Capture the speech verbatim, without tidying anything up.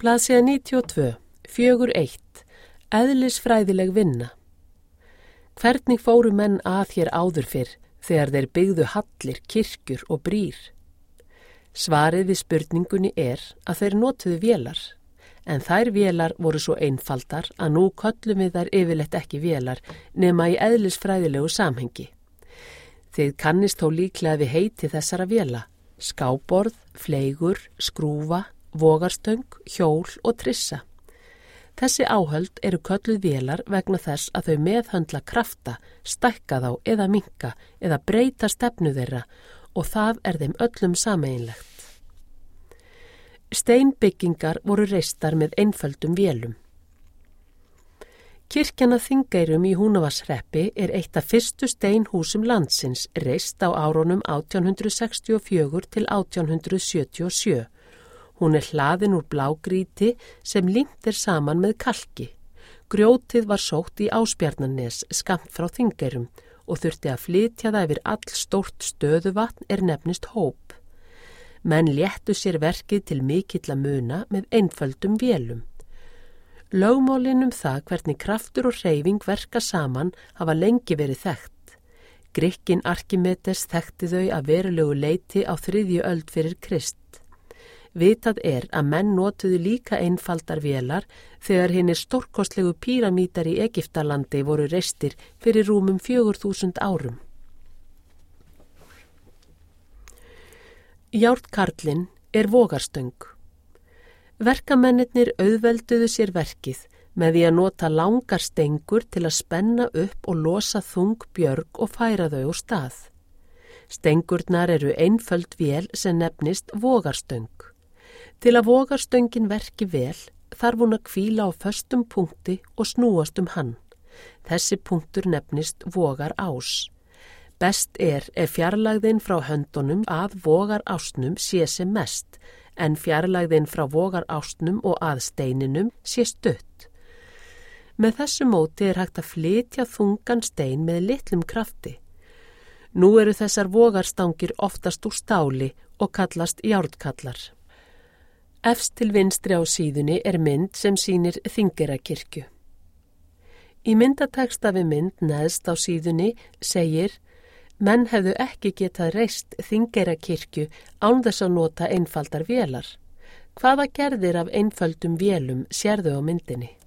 Blaðsíða níutíu og tvö, fjögur eitt, eðlisfræðileg vinna. Hvernig fóru menn að hér áður fyrr þegar þeir byggðu hallir, kirkjur og brýr? Svarið við spurningunni er að þeir notuðu vélar, en þær vélar voru svo einfaldar að nú köllum við þær yfirleitt ekki vélar nema í eðlisfræðilegu samhengi. Þið kannist þó líklega við heiti þessara véla, skáborð, fleigur, skrúfa, vogarstöng, hjól og trissa. Þessi áhöld eru kölluð vélar vegna þess að þau meðhöndla krafta, stækka þá eða minnka eða breyta stefnu þeirra og það er þeim öllum sameiginlegt. Steinbyggingar voru reistar með einföldum vélum. Kirkjan að Þingeyrum í Húnavatnsshreppi er eitt af fyrstu steinhúsum landsins reist á árunum átján hundrað sextíu og fjögur til átján hundrað sjötíu og sjö. Hún er hlaðin úr blágrýti sem límt er saman með kalki. Grjótið var sótt í Ásbjarnarnes skammt frá Þingeyrum og þurfti að flytja það yfir all stórt stöðuvatn er nefnist hóp. Menn léttu sér verkið til mikilla muna með einföldum vélum. Lögmálin um það hvernig kraftur og hreyfing verka saman hafa lengi verið þekkt. Grikkinn Arkimedes þekkti þau að verulegu leyti á þriðju öld fyrir Krist. Vitað er að menn notuðu líka einfaldar vélar þegar hinir stórkostlegu píramítar í Egyptalandi voru reistir fyrir rúmum fjögur þúsund árum. Járnkarlinn er vogarstöng. Verkamennirnir auðvelduðu sér verkið með því að nota langar stengur til að spenna upp og losa þung björg og færa þau úr stað. Stengurnar eru einföld vél sem nefnist vogarstöng. Til að vogarstöngin verki vel þarf hún að hvíla á föstum punkti og snúast um hann. Þessi punktur nefnist vogarás. Best er ef fjarlægðin frá höndunum að vogarásnum sé sem mest, en fjarlægðin frá vogarásnum og að steininum sé stutt. Með þessu móti er hægt að flytja þungan stein með litlum krafti. Nú eru þessar vogarstangir oftast úr stáli og kallast járnkallar. Efst til vinstri á síðunni er mynd sem sýnir Þingeyrakirkju. Í myndateksta við mynd neðst á síðunni segir: menn hefðu ekki getað reist Þingeyrakirkju án þess að nota einfaldar vélar. Hvaða gerðir af einföldum vélum sérðu á myndinni?